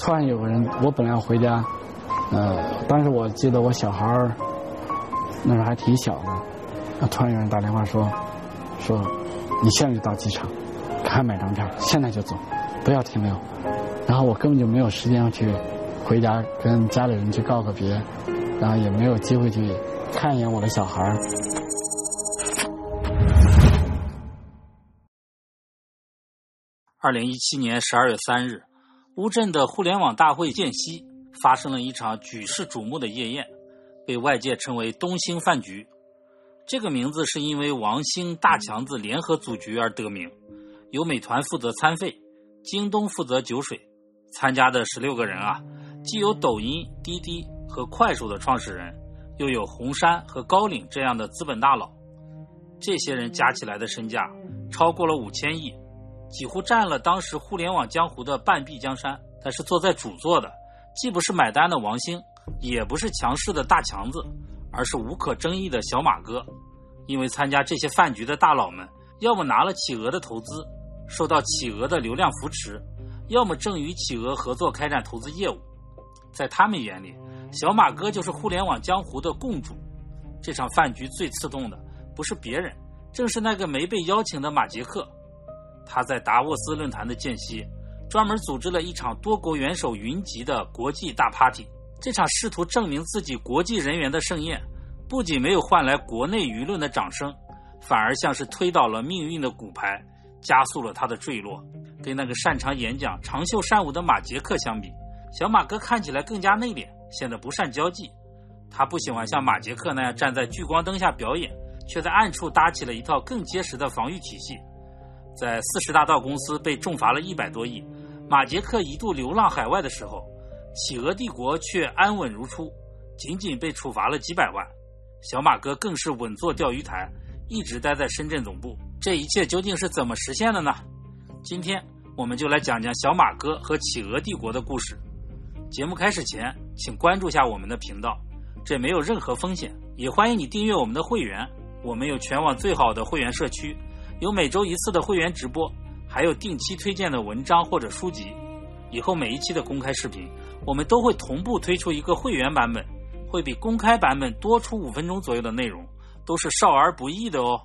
突然有个人，我本来要回家，当时我记得我小孩儿那时候还挺小的，突然有人打电话说你现在就到机场，赶快买张票，现在就走，不要停留。然后我根本就没有时间去回家跟家里人去告个别，然后也没有机会去看一眼我的小孩儿。 2017年12月3日，乌镇的互联网大会间隙发生了一场举世瞩目的夜宴，被外界称为东兴饭局。这个名字是因为王兴、大强子联合组局而得名，由美团负责餐费，京东负责酒水。参加的16个人既有抖音、滴滴和快手的创始人，又有红杉和高瓴这样的资本大佬。这些人加起来的身价超过了5000亿，几乎占了当时互联网江湖的半壁江山。但是坐在主座的既不是买单的王兴，也不是强势的大强子，而是无可争议的小马哥。因为参加这些饭局的大佬们，要么拿了企鹅的投资，受到企鹅的流量扶持，要么正与企鹅合作开展投资业务。在他们眼里，小马哥就是互联网江湖的共主。这场饭局最刺痛的不是别人，正是那个没被邀请的马杰克。他在达沃斯论坛的间隙专门组织了一场多国元首云集的国际大 party。 这场试图证明自己国际人员的盛宴不仅没有换来国内舆论的掌声，反而像是推倒了命运的骨牌，加速了他的坠落。跟那个擅长演讲、长袖善舞的马杰克相比，小马哥看起来更加内敛，显得不善交际。他不喜欢像马杰克那样站在聚光灯下表演，却在暗处搭起了一套更结实的防御体系。在40大盗公司被重罚了100多亿，马杰克一度流浪海外的时候，企鹅帝国却安稳如初，仅仅被处罚了几百万。小马哥更是稳坐钓鱼台，一直待在深圳总部。这一切究竟是怎么实现的呢？今天我们就来讲讲小马哥和企鹅帝国的故事。节目开始前，请关注下我们的频道，这没有任何风险，也欢迎你订阅我们的会员。我们有全网最好的会员社区，有每周1次的会员直播，还有定期推荐的文章或者书籍。以后每一期的公开视频，我们都会同步推出一个会员版本，会比公开版本多出5分钟左右的内容，都是少儿不宜的哦。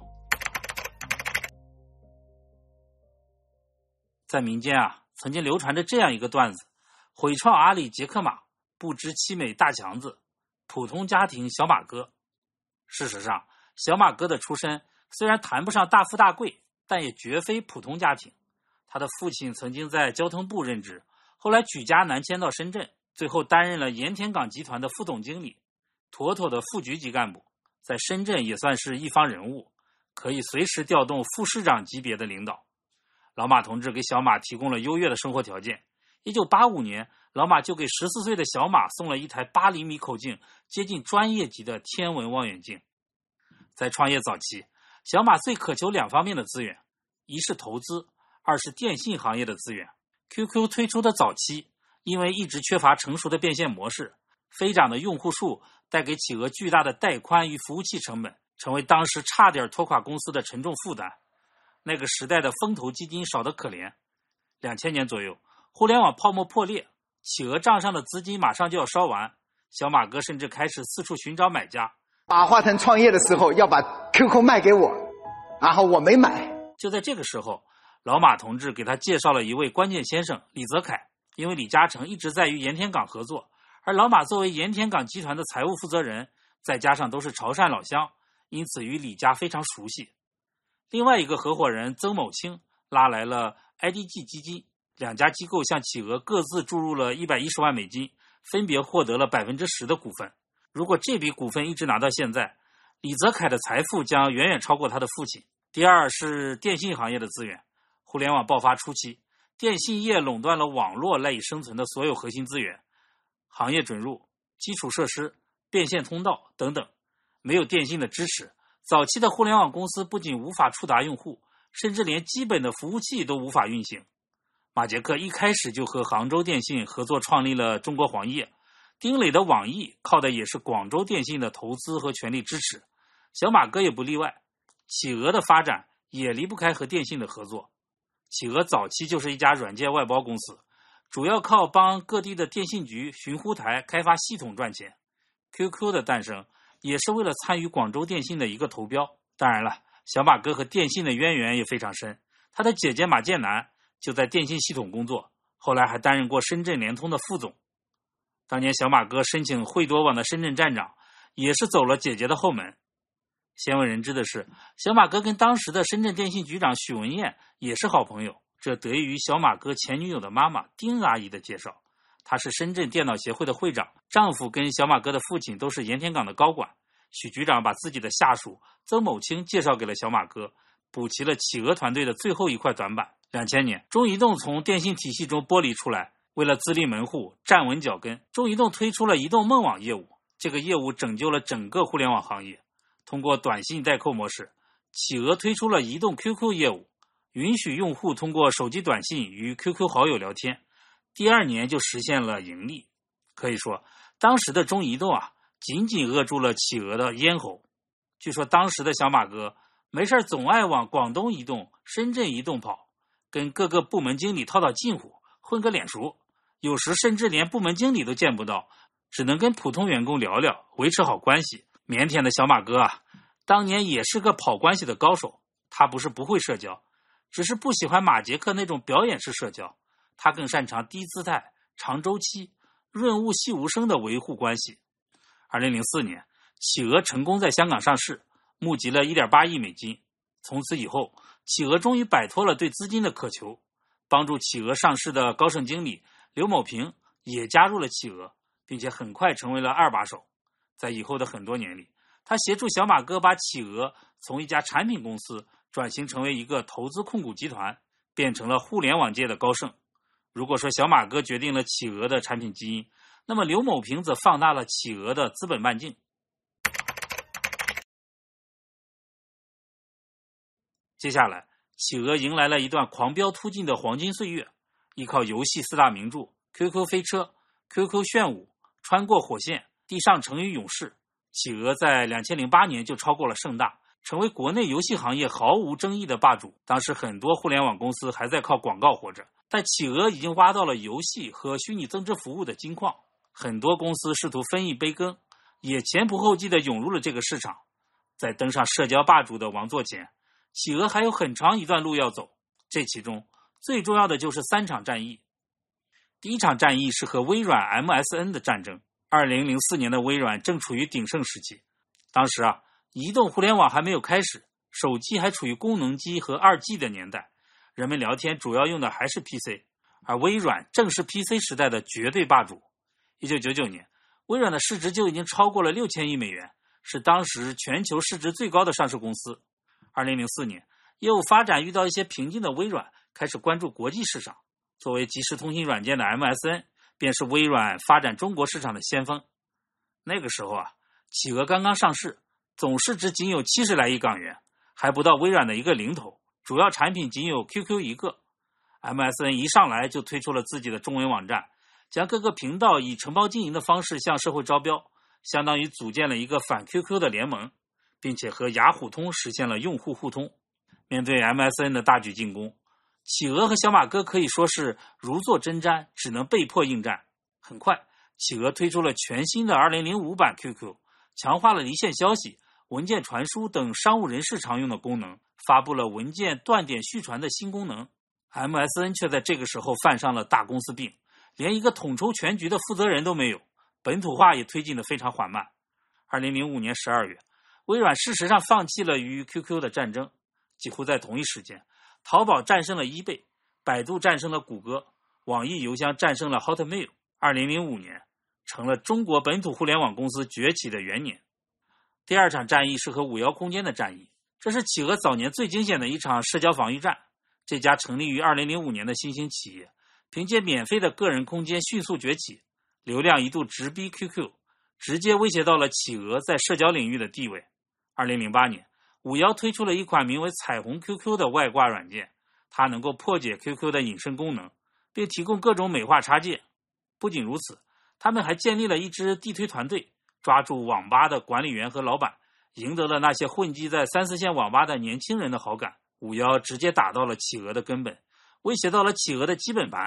在民间曾经流传着这样一个段子：毁创阿里杰克马，不知其美大强子，普通家庭小马哥。事实上，小马哥的出身虽然谈不上大富大贵，但也绝非普通家庭。他的父亲曾经在交通部任职，后来举家南迁到深圳，最后担任了盐田港集团的副总经理，妥妥的副局级干部，在深圳也算是一方人物，可以随时调动副市长级别的领导。老马同志给小马提供了优越的生活条件。1985年，老马就给14岁的小马送了一台8厘米口径，接近专业级的天文望远镜。在创业早期，小马最渴求2方面的资源，一是投资，二是电信行业的资源。QQ 推出的早期，因为一直缺乏成熟的变现模式，飞涨的用户数带给企鹅巨大的带宽与服务器成本，成为当时差点拖垮公司的沉重负担。那个时代的风投基金少得可怜。2000年左右，互联网泡沫破裂，企鹅账上的资金马上就要烧完，小马哥甚至开始四处寻找买家。 马化腾创业的时候要把 QQ 卖给我，然后我没买。 就在这个时候，老马同志给他介绍了一位关键先生李泽楷。因为李嘉诚一直在与盐田港合作，而老马作为盐田港集团的财务负责人，再加上都是潮汕老乡，因此与李家非常熟悉。另外一个合伙人曾某清拉来了 IDG 基金，2家机构向企鹅各自注入了110万美金，分别获得了10%的股份。如果这笔股份一直拿到现在，李泽楷的财富将远远超过他的父亲。第二是电信行业的资源。互联网爆发初期，电信业垄断了网络赖以生存的所有核心资源，行业准入、基础设施、变现通道等等。没有电信的支持，早期的互联网公司不仅无法触达用户，甚至连基本的服务器都无法运行。马杰克一开始就和杭州电信合作创立了中国黄页，丁磊的网易靠的也是广州电信的投资和全力支持。小马哥也不例外，企鹅的发展也离不开和电信的合作。企鹅早期就是一家软件外包公司， 主要靠帮各地的电信局、寻呼台开发系统赚钱。QQ 的诞生也是为了参与广州电信的一个投标。当然了，小马哥和电信的渊源也非常深，他的姐姐马建南就在电信系统工作，后来还担任过深圳联通的副总。当年小马哥申请惠多网的深圳站长，也是走了姐姐的后门。鲜为人知的是，小马哥跟当时的深圳电信局长许文彦也是好朋友，这得益于小马哥前女友的妈妈丁阿姨的介绍。她是深圳电脑协会的会长，丈夫跟小马哥的父亲都是盐田港的高管。许局长把自己的下属曾某清介绍给了小马哥，补齐了企鹅团队的最后一块短板。2000年，中移动从电信体系中剥离出来，为了自立门户、站稳脚跟，中移动推出了移动梦网业务。这个业务拯救了整个互联网行业。通过短信代扣模式，企鹅推出了移动 QQ 业务，允许用户通过手机短信与 QQ 好友聊天。第2年就实现了盈利。可以说，当时的中移动紧紧扼住了企鹅的咽喉。据说当时的小马哥没事总爱往广东移动、深圳移动跑，跟各个部门经理套近乎，混个脸熟，有时甚至连部门经理都见不到，只能跟普通员工聊聊，维持好关系。腼腆的小马哥当年也是个跑关系的高手。他不是不会社交，只是不喜欢马杰克那种表演式社交，他更擅长低姿态、长周期、润物细无声的维护关系。2004年，企鹅成功在香港上市，募集了1.8亿美金。从此以后，企鹅终于摆脱了对资金的渴求。帮助企鹅上市的高盛经理刘某平也加入了企鹅，并且很快成为了2把手。在以后的很多年里，他协助小马哥把企鹅从一家产品公司转型成为一个投资控股集团，变成了互联网界的高盛。如果说小马哥决定了企鹅的产品基因，那么刘某平则放大了企鹅的资本半径。接下来，企鹅迎来了一段狂飙突进的黄金岁月，依靠游戏4大名著 QQ 飞车、QQ 炫舞、穿过火线、地上成语勇士，企鹅在2008年就超过了盛大，成为国内游戏行业毫无争议的霸主。当时很多互联网公司还在靠广告活着，但企鹅已经挖到了游戏和虚拟增值服务的金矿。很多公司试图分一杯羹，也前仆后继地涌入了这个市场。在登上社交霸主的王座前，企鹅还有很长一段路要走。这其中最重要的就是3场战役。第一场战役是和微软 MSN 的战争。2004年的微软正处于鼎盛时期，当时移动互联网还没有开始，手机还处于功能机和2G 的年代，人们聊天主要用的还是 PC， 而微软正是 PC 时代的绝对霸主。1999年，微软的市值就已经超过了6000亿美元，是当时全球市值最高的上市公司。2004年，业务发展遇到一些瓶颈的微软开始关注国际市场，作为即时通信软件的 MSN便是微软发展中国市场的先锋。那个时候企鹅刚刚上市，总市值仅有70来亿港元，还不到微软的一个零头，主要产品仅有 QQ 一个。MSN 一上来就推出了自己的中文网站，将各个频道以承包经营的方式向社会招标，相当于组建了一个反 QQ 的联盟，并且和雅虎通实现了用户互通。面对 MSN 的大举进攻，企鹅和小马哥可以说是如坐针毡，只能被迫应战。很快，企鹅推出了全新的2005版 QQ， 强化了离线消息、文件传输等商务人士常用的功能，发布了文件断点续传的新功能。MSN 却在这个时候犯上了大公司病，连一个统筹全局的负责人都没有，本土化也推进得非常缓慢。2005年12月，微软事实上放弃了与 QQ 的战争。几乎在同一时间，淘宝战胜了eBay，百度战胜了谷歌，网易邮箱战胜了 Hotmail。2005年成了中国本土互联网公司崛起的元年。第2场战役是和511空间的战役，这是企鹅早年最惊险的一场社交防御战。这家成立于2005年的新兴企业，凭借免费的个人空间迅速崛起，流量一度直逼 QQ， 直接威胁到了企鹅在社交领域的地位。2008年，511推出了一款名为彩虹 QQ 的外挂软件，它能够破解 QQ 的隐身功能，并提供各种美化插件。不仅如此，他们还建立了一支地推团队，抓住网吧的管理员和老板，赢得了那些混迹在3、4线网吧的年轻人的好感。511直接打到了企鹅的根本，威胁到了企鹅的基本盘。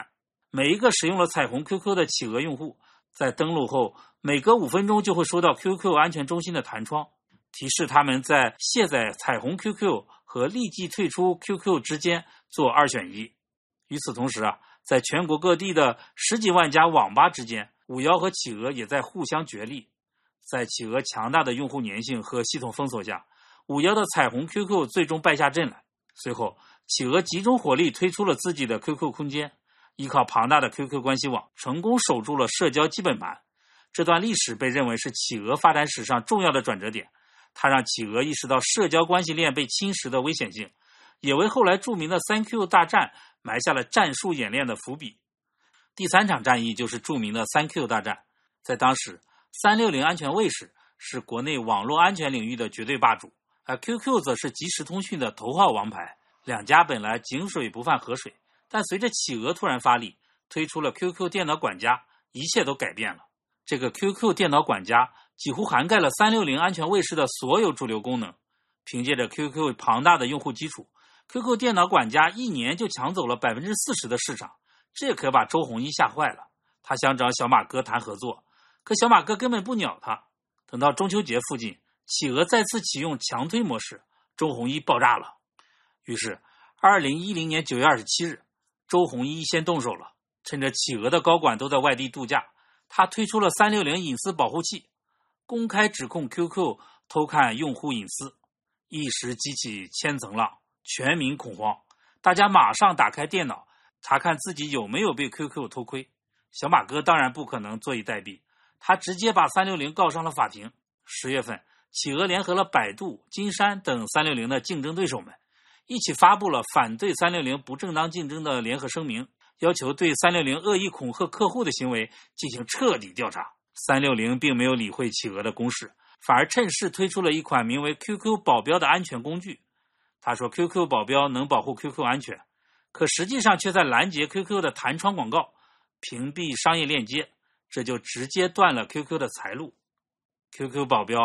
每一个使用了彩虹 QQ 的企鹅用户，在登录后每隔5分钟就会收到 QQ 安全中心的弹窗，提示他们在卸载彩虹 QQ 和立即退出 QQ 之间做2选1。与此同时在全国各地的10几万家网吧之间，511和企鹅也在互相角力。在企鹅强大的用户粘性和系统封锁下，511的彩虹 QQ 最终败下阵来。随后企鹅集中火力推出了自己的 QQ 空间，依靠庞大的 QQ 关系网，成功守住了社交基本盘。这段历史被认为是企鹅发展史上重要的转折点，它让企鹅意识到社交关系链被侵蚀的危险性，也为后来著名的 3Q 大战埋下了战术演练的伏笔。第3场战役就是著名的 3Q 大战。在当时360安全卫士是国内网络安全领域的绝对霸主，而 QQ 则是即时通讯的头号王牌。两家本来井水不犯河水，但随着企鹅突然发力，推出了 QQ 电脑管家，一切都改变了。这个 QQ 电脑管家几乎涵盖了360安全卫士的所有主流功能。凭借着 QQ 庞大的用户基础， QQ 电脑管家1年就抢走了 40% 的市场，这可把周鸿祎吓坏了。他想找小马哥谈合作，可小马哥根本不鸟他。等到中秋节附近，企鹅再次启用强推模式，周鸿祎爆炸了。于是2010年9月27日，周鸿祎先动手了。趁着企鹅的高管都在外地度假，他推出了360隐私保护器，公开指控 QQ 偷看用户隐私，一时激起千层浪，全民恐慌。大家马上打开电脑查看自己有没有被 QQ 偷窥。小马哥当然不可能坐以待毙，他直接把360告上了法庭。10月份，企鹅联合了百度、金山等360的竞争对手们，一起发布了反对360不正当竞争的联合声明，要求对360恶意恐吓客户的行为进行彻底调查。360并没有理会企鹅的攻势，反而趁势推出了一款名为 QQ 保镖的安全工具。他说 QQ 保镖能保护 QQ 安全，可实际上却在拦截 QQ 的弹窗广告，屏蔽商业链接，这就直接断了 QQ 的财路。QQ 保镖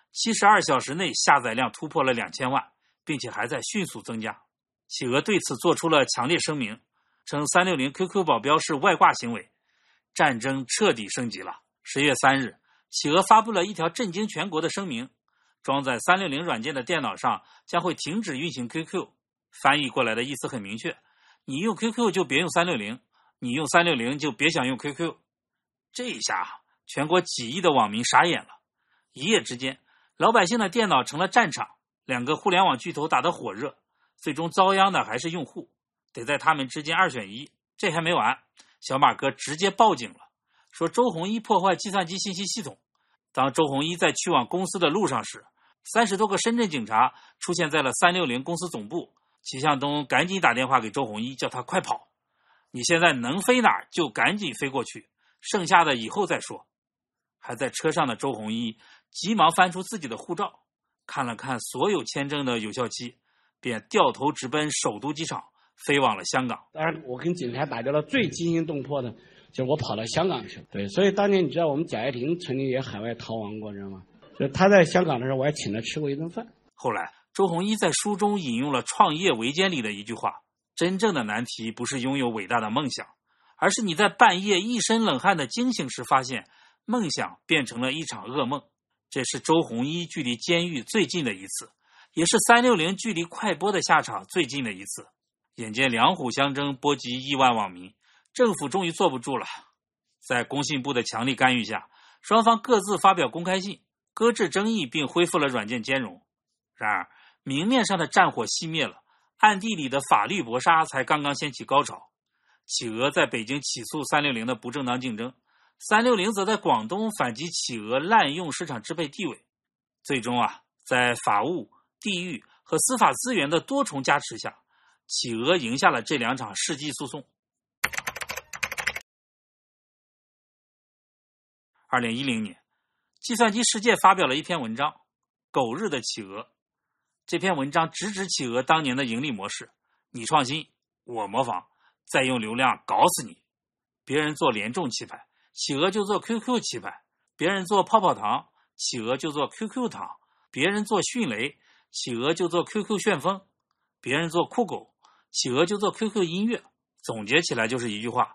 72小时内下载量突破了2000万，并且还在迅速增加。企鹅对此做出了强烈声明，称360 QQ 保镖是外挂行为，战争彻底升级了。10月3日，企鹅发布了一条震惊全国的声明，装载360软件的电脑上将会停止运行 QQ。 翻译过来的意思很明确，你用 QQ 就别用360，你用360就别想用 QQ。 这一下全国几亿的网民傻眼了。一夜之间，老百姓的电脑成了战场，两个互联网巨头打得火热，最终遭殃的还是用户，得在他们之间2选1。这还没完，小马哥直接报警了，说周鸿祎破坏计算机信息系统。当周鸿祎在去往公司的路上时，30多个深圳警察出现在了360公司总部。齐向东赶紧打电话给周鸿祎，叫他快跑，你现在能飞哪儿就赶紧飞过去，剩下的以后再说。还在车上的周鸿祎急忙翻出自己的护照，看了看所有签证的有效期，便掉头直奔首都机场，飞往了香港。 当然我跟警察打交道最惊心动魄的就是我跑到香港去了。对，所以当年你知道我们贾跃亭曾经也海外逃亡过，知道吗？所以他在香港的时候我还请他吃过一顿饭。 后来周鸿祎在书中引用了《创业维艰》里的一句话，真正的难题不是拥有伟大的梦想，而是你在半夜一身冷汗的惊醒时发现梦想变成了一场噩梦。这是周鸿祎距离监狱最近的一次，也是360距离快播的下场最近的一次。眼见两虎相争波及亿万网民，政府终于坐不住了。在工信部的强力干预下，双方各自发表公开信，搁置争议并恢复了软件兼容。然而明面上的战火熄灭了，暗地里的法律搏杀才刚刚掀起高潮。企鹅在北京起诉360的不正当竞争，360则在广东反击企鹅滥用市场支配地位。最终在法务、地域和司法资源的多重加持下，企鹅赢下了这2场世纪诉讼。2010年，计算机世界发表了一篇文章《狗日的企鹅》。这篇文章直指企鹅当年的盈利模式，你创新，我模仿，再用流量搞死你。别人做联众棋牌，企鹅就做 QQ 棋牌；别人做泡泡糖，企鹅就做 QQ 糖；别人做迅雷，企鹅就做 QQ 旋风；别人做酷狗，企鹅就做 QQ 音乐。总结起来就是一句话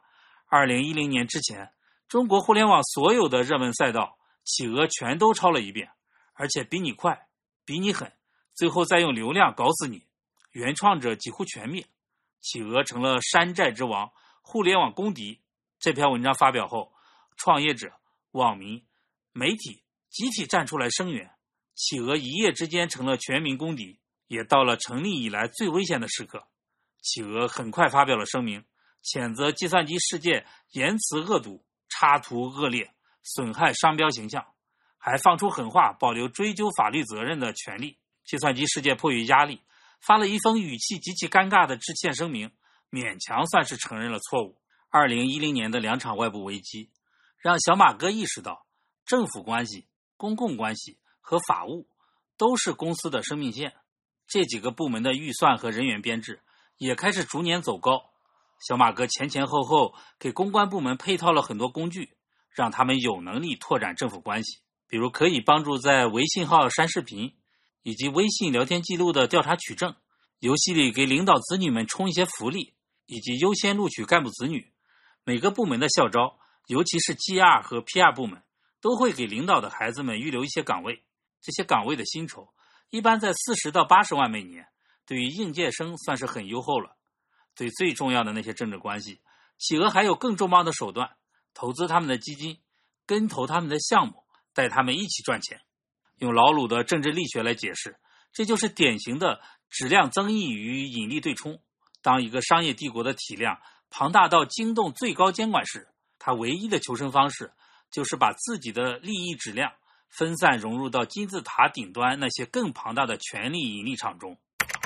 2010年之前，中国互联网所有的热门赛道，企鹅全都抄了一遍，而且比你快，比你狠，最后再用流量搞死你，原创者几乎全灭，企鹅成了山寨之王，互联网公敌。这篇文章发表后，创业者、网民、媒体集体站出来声援，企鹅一夜之间成了全民公敌，也到了成立以来最危险的时刻。企鹅很快发表了声明，谴责计算机世界言辞恶毒、插图恶劣，损害商标形象，还放出狠话，保留追究法律责任的权利。计算机世界迫于压力，发了一封语气极其尴尬的致歉声明，勉强算是承认了错误。2010年的2场外部危机，让小马哥意识到，政府关系、公共关系和法务都是公司的生命线。这几个部门的预算和人员编制也开始逐年走高。小马哥前后后给公关部门配套了很多工具，让他们有能力拓展政府关系，比如可以帮助在微信号删视频以及微信聊天记录的调查取证，游戏里给领导子女们充一些福利，以及优先录取干部子女。每个部门的校招，尤其是 GR 和 PR 部门，都会给领导的孩子们预留一些岗位，这些岗位的薪酬一般在40到80万每年，对于应届生算是很优厚了。对最重要的那些政治关系，企鹅还有更重磅的手段，投资他们的基金，跟投他们的项目，带他们一起赚钱。用老鲁的政治力学来解释，这就是典型的质量增益与引力对冲。当一个商业帝国的体量庞大到惊动最高监管时，它唯一的求生方式就是把自己的利益质量分散融入到金字塔顶端那些更庞大的权力引力场中。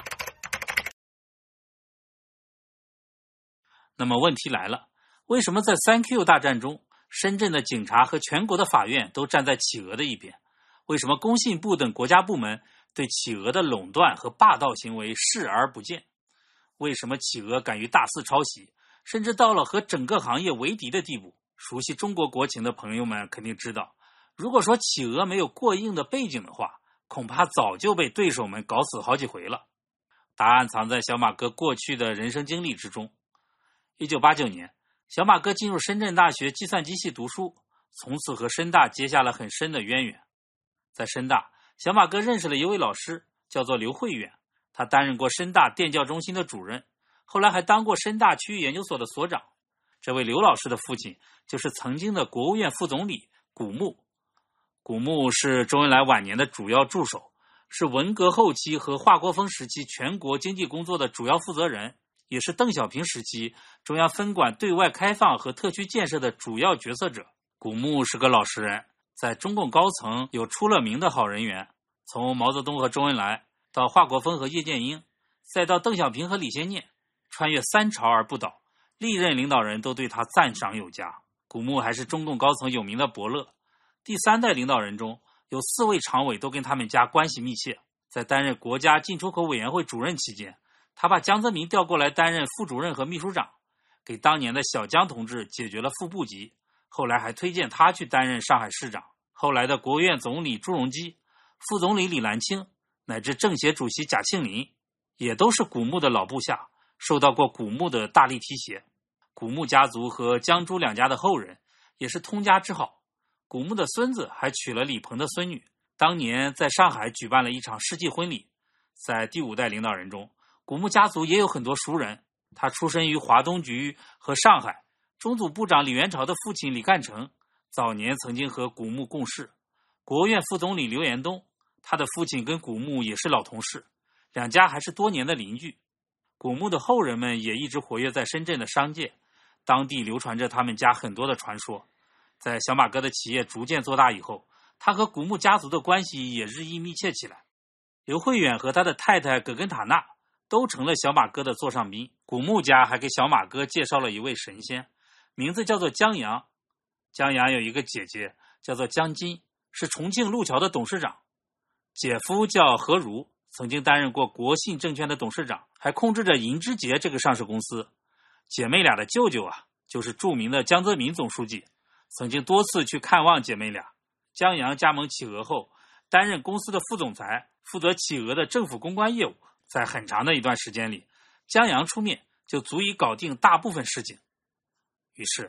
那么问题来了，为什么在 3Q 大战中，深圳的警察和全国的法院都站在企鹅的一边？为什么工信部等国家部门对企鹅的垄断和霸道行为视而不见？为什么企鹅敢于大肆抄袭，甚至到了和整个行业为敌的地步？熟悉中国国情的朋友们肯定知道，如果说企鹅没有过硬的背景的话，恐怕早就被对手们搞死好几回了。答案藏在小马哥过去的人生经历之中。1989年，小马哥进入深圳大学计算机系读书，从此和深大结下了很深的渊源。在深大，小马哥认识了一位老师，叫做刘慧远，他担任过深大电教中心的主任，后来还当过深大区域研究所的所长。这位刘老师的父亲就是曾经的国务院副总理古牧。古牧是周恩来晚年的主要助手，是文革后期和华国锋时期全国经济工作的主要负责人，也是邓小平时期中央分管对外开放和特区建设的主要决策者。古牧是个老实人，在中共高层有出了名的好人缘，从毛泽东和周恩来到华国锋和叶剑英，再到邓小平和李先念，穿越3朝而不倒，历任领导人都对他赞赏有加。古牧还是中共高层有名的伯乐，第3代领导人中有4位常委都跟他们家关系密切。在担任国家进出口委员会主任期间，他把江泽民调过来担任副主任和秘书长，给当年的小江同志解决了副部级，后来还推荐他去担任上海市长。后来的国务院总理朱镕基、副总理李兰清乃至政协主席贾庆林，也都是古牧的老部下，受到过古牧的大力提携。古牧家族和江朱两家的后人也是通家之好，古牧的孙子还娶了李鹏的孙女，当年在上海举办了一场世纪婚礼。在第5代领导人中，古牧家族也有很多熟人，他出身于华东局和上海，中组部长李元朝的父亲李干成早年曾经和古牧共事，国务院副总理刘延东，他的父亲跟古牧也是老同事，两家还是多年的邻居。古牧的后人们也一直活跃在深圳的商界，当地流传着他们家很多的传说。在小马哥的企业逐渐做大以后，他和古牧家族的关系也日益密切起来。刘慧远和他的太太葛根塔纳都成了小马哥的座上宾。古牧家还给小马哥介绍了一位神仙，名字叫做江阳。江阳有一个姐姐叫做江金，是重庆路桥的董事长，姐夫叫何如，曾经担任过国信证券的董事长，还控制着银之杰这个上市公司。姐妹俩的舅舅就是著名的江泽民总书记，曾经多次去看望姐妹俩。江阳加盟企鹅后，担任公司的副总裁，负责企鹅的政府公关业务。在很长的一段时间里，江阳出面就足以搞定大部分事情。于是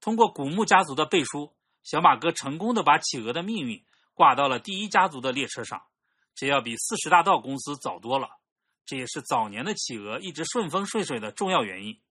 通过古牧家族的背书，小马哥成功的把企鹅的命运挂到了第一家族的列车上，这要比40大盗公司早多了。这也是早年的企鹅一直顺风顺水的重要原因。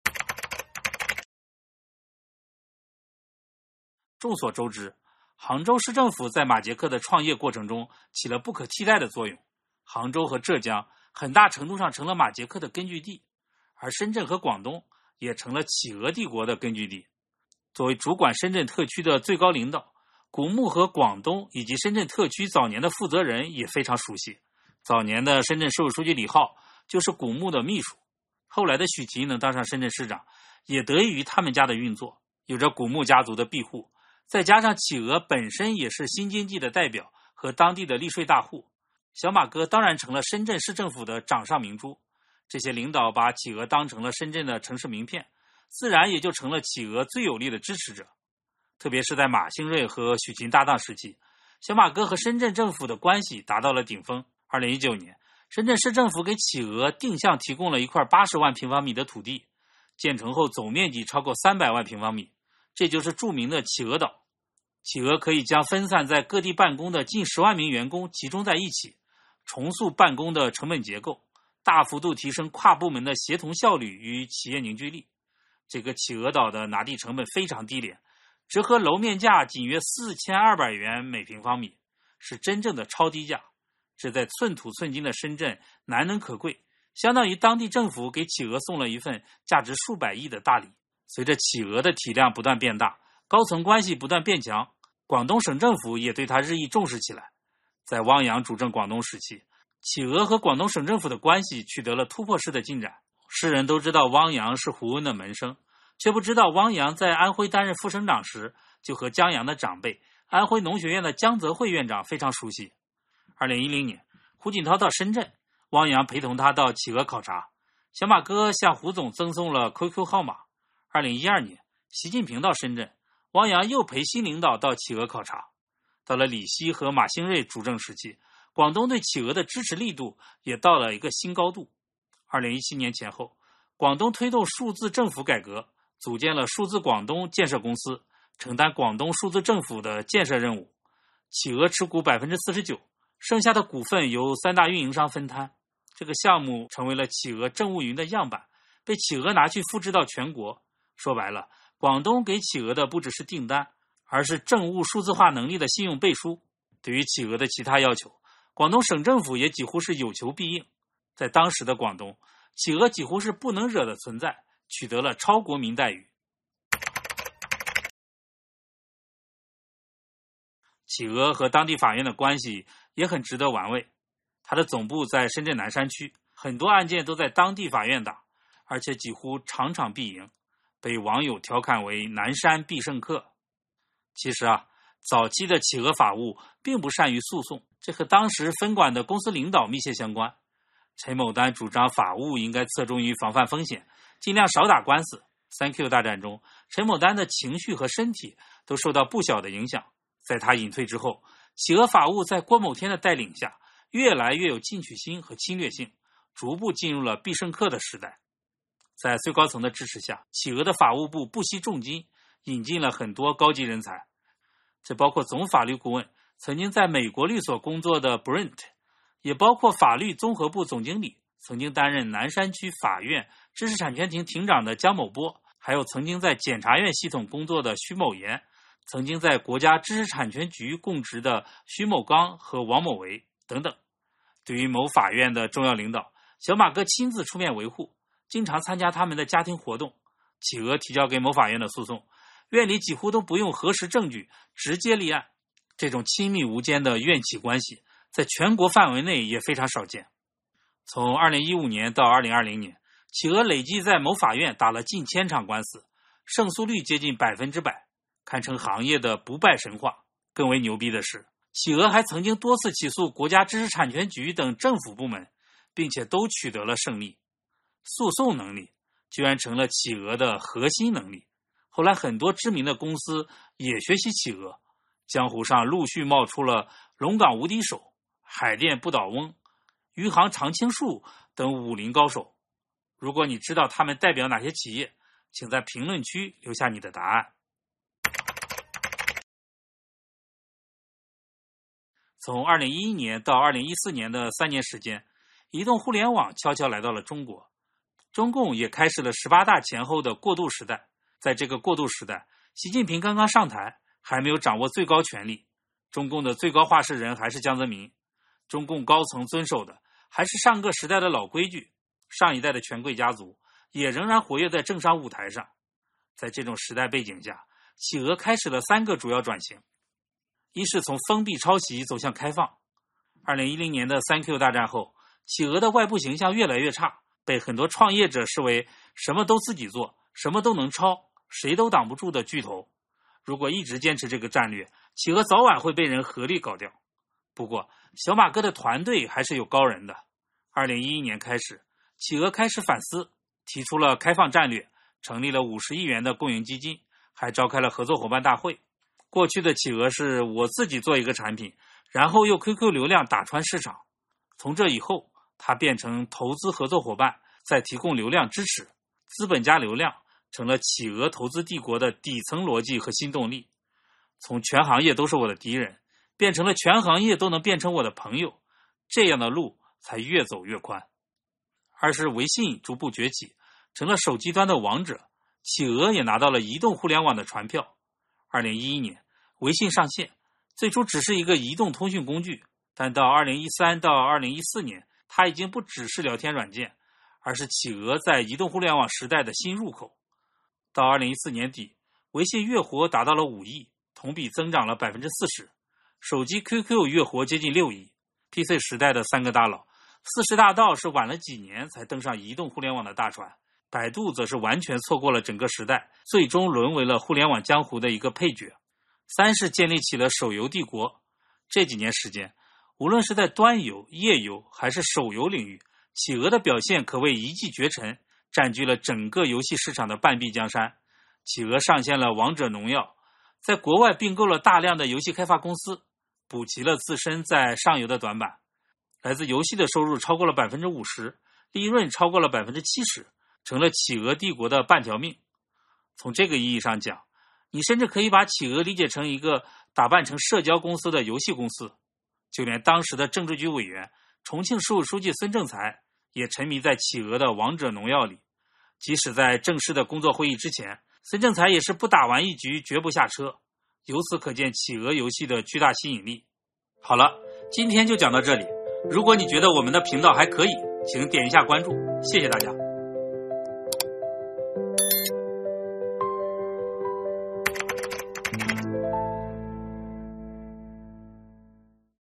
众所周知，杭州市政府在马杰克的创业过程中起了不可替代的作用。杭州和浙江很大程度上成了马杰克的根据地，而深圳和广东也成了企鹅帝国的根据地。作为主管深圳特区的最高领导，古牧和广东以及深圳特区早年的负责人也非常熟悉。早年的深圳市委书记李浩就是古牧的秘书，后来的许琦能当上深圳市长，也得益于他们家的运作。有着古牧家族的庇护，再加上企鹅本身也是新经济的代表和当地的利税大户，小马哥当然成了深圳市政府的掌上明珠。这些领导把企鹅当成了深圳的城市名片，自然也就成了企鹅最有力的支持者。特别是在马兴瑞和许勤搭档时期，小马哥和深圳政府的关系达到了顶峰。2019年，深圳市政府给企鹅定向提供了一块80万平方米的土地，建成后总面积超过300万平方米，这就是著名的企鹅岛。企鹅可以将分散在各地办公的近10万名员工集中在一起，重塑办公的成本结构，大幅度提升跨部门的协同效率与企业凝聚力。这个企鹅岛的拿地成本非常低廉，折合楼面价仅约4200元每平方米，是真正的超低价。这在寸土寸金的深圳难能可贵，相当于当地政府给企鹅送了一份价值数百亿的大礼。随着企鹅的体量不断变大，高层关系不断变强，广东省政府也对它日益重视起来。在汪洋主政广东时期，企鹅和广东省政府的关系取得了突破式的进展。世人都知道汪洋是胡温的门生，却不知道汪洋在安徽担任副省长时，就和江洋的长辈安徽农学院的江泽惠院长非常熟悉。2010年，胡锦涛到深圳，汪洋陪同他到企鹅考察，小马哥向胡总赠送了 QQ 号码。2012年，习近平到深圳，汪洋又陪新领导到企鹅考察。到了李希和马兴瑞主政时期，广东对企鹅的支持力度也到了一个新高度。2017年前后，广东推动数字政府改革，组建了数字广东建设公司，承担广东数字政府的建设任务。企鹅持股 49%， 剩下的股份由3大运营商分摊。这个项目成为了企鹅政务云的样板，被企鹅拿去复制到全国。说白了，广东给企鹅的不只是订单，而是政务数字化能力的信用背书。对于企鹅的其他要求，广东省政府也几乎是有求必应。在当时的广东，企鹅几乎是不能惹的存在，取得了超国民待遇。企鹅和当地法院的关系也很值得玩味。它的总部在深圳南山区，很多案件都在当地法院打，而且几乎场场必赢，被网友调侃为南山必胜客。其实早期的企鹅法务并不善于诉讼，这和当时分管的公司领导密切相关。陈某丹主张法务应该侧重于防范风险，尽量少打官司。3Q 大战中，陈某丹的情绪和身体都受到不小的影响。在他隐退之后，企鹅法务在郭某天的带领下，越来越有进取心和侵略性，逐步进入了必胜客的时代。在最高层的支持下，企鹅的法务部不惜重金引进了很多高级人才，这包括总法律顾问曾经在美国律所工作的 Brent， 也包括法律综合部总经理曾经担任南山区法院知识产权庭庭长的姜某波，还有曾经在检察院系统工作的徐某岩，曾经在国家知识产权局供职的徐某刚和王某维等等。对于某法院的重要领导，小马哥亲自出面维护，经常参加他们的家庭活动。企鹅提交给某法院的诉讼，院里几乎都不用核实证据，直接立案。这种亲密无间的院企关系在全国范围内也非常少见。从2015年到2020年，企鹅累计在某法院打了近1000场官司，胜诉率接近100%，堪称行业的不败神话。更为牛逼的是，企鹅还曾经多次起诉国家知识产权局等政府部门，并且都取得了胜利。诉讼能力居然成了企鹅的核心能力。后来很多知名的公司也学习企鹅，江湖上陆续冒出了龙岗无敌手、海淀不倒翁、余杭常青树等武林高手。如果你知道他们代表哪些企业，请在评论区留下你的答案。 从2011年到2014年的3年时间，移动互联网悄悄来到了中国，中共也开始了18大前后的过渡时代。在这个过渡时代，习近平刚刚上台，还没有掌握最高权力，中共的最高话事人还是江泽民，中共高层遵守的还是上个时代的老规矩，上一代的权贵家族也仍然活跃在政商舞台上。在这种时代背景下，企鹅开始了3个主要转型。一是从封闭抄袭走向开放。2010年的3Q 大战后，企鹅的外部形象越来越差，被很多创业者视为什么都自己做，什么都能抄，谁都挡不住的巨头。如果一直坚持这个战略，企鹅早晚会被人合力搞掉。不过小马哥的团队还是有高人的。2011年开始，企鹅开始反思，提出了开放战略，成立了50亿元的共赢基金，还召开了合作伙伴大会。过去的企鹅是我自己做一个产品，然后用 QQ 流量打穿市场。从这以后，它变成投资合作伙伴，再提供流量支持，资本加流量成了企鹅投资帝国的底层逻辑和新动力。从全行业都是我的敌人，变成了全行业都能变成我的朋友，这样的路才越走越宽。二是微信逐步崛起，成了手机端的王者，企鹅也拿到了移动互联网的传票。2011年，微信上线，最初只是一个移动通讯工具，但到2013到2014年，它已经不只是聊天软件，而是企鹅在移动互联网时代的新入口。到2014年底，微信月活达到了5亿，同比增长了 40%， 手机 QQ 月活接近6亿。PC 时代的3个大佬，40大盗是晚了几年才登上移动互联网的大船，百度则是完全错过了整个时代，最终沦为了互联网江湖的一个配角。3是建立起了手游帝国。这几年时间，无论是在端游、页游还是手游领域，企鹅的表现可谓一骑绝尘，占据了整个游戏市场的半壁江山。企鹅上线了王者荣耀，在国外并购了大量的游戏开发公司，补齐了自身在上游的短板。来自游戏的收入超过了 50%， 利润超过了 70%， 成了企鹅帝国的半条命。从这个意义上讲，你甚至可以把企鹅理解成一个打扮成社交公司的游戏公司。就连当时的政治局委员、重庆市委书记孙政才也沉迷在企鹅的王者荣耀里。即使在正式的工作会议之前，孙政才也是不打完一局绝不下车。由此可见企鹅游戏的巨大吸引力。好了，今天就讲到这里。如果你觉得我们的频道还可以，请点一下关注，谢谢大家。